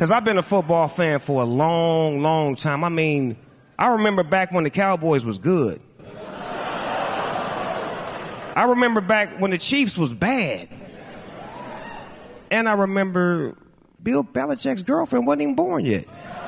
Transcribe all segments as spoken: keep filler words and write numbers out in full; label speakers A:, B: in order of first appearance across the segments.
A: Because I've been a football fan for a long, long time. I mean, I remember back when the Cowboys was good. I remember back when the Chiefs was bad. And I remember Bill Belichick's girlfriend wasn't even born yet.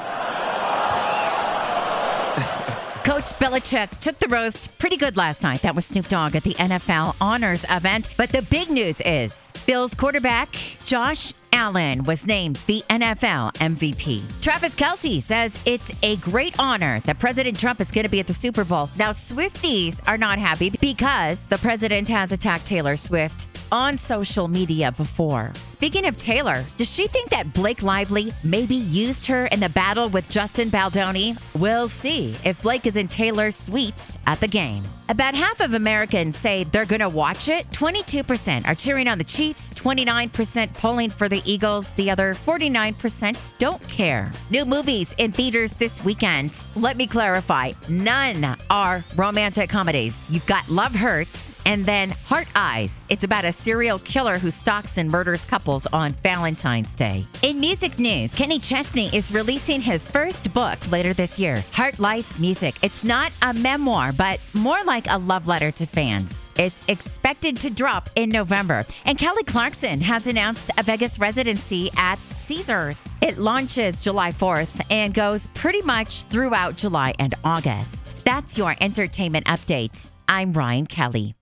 B: Coach Belichick took the roast pretty good last night. That was Snoop Dogg at the N F L Honors event. But the big news is Bills quarterback Josh Allen was named the N F L M V P. Travis Kelce says it's a great honor that President Trump is going to be at the Super Bowl. Now, Swifties are not happy because the president has attacked Taylor Swift on social media before. Speaking of Taylor, does she think that Blake Lively maybe used her in the battle with Justin Baldoni? We'll see if Blake is in Taylor's suite at the game. About half of Americans say they're going to watch it. twenty-two percent are cheering on the Chiefs, twenty-nine percent polling for the Eagles. The other forty-nine percent don't care. New movies in theaters this weekend. Let me clarify. None are romantic comedies. You've got Love Hurts and then Heart Eyes. It's about a serial killer who stalks and murders couples on Valentine's Day. In music news, Kenny Chesney is releasing his first book later this year, Heart Life Music. It's not a memoir, but more like a love letter to fans. It's expected to drop in November. And Kelly Clarkson has announced a Vegas residency at Caesars. It launches July fourth and goes pretty much throughout July and August. That's your entertainment update. I'm Ryan Kelly.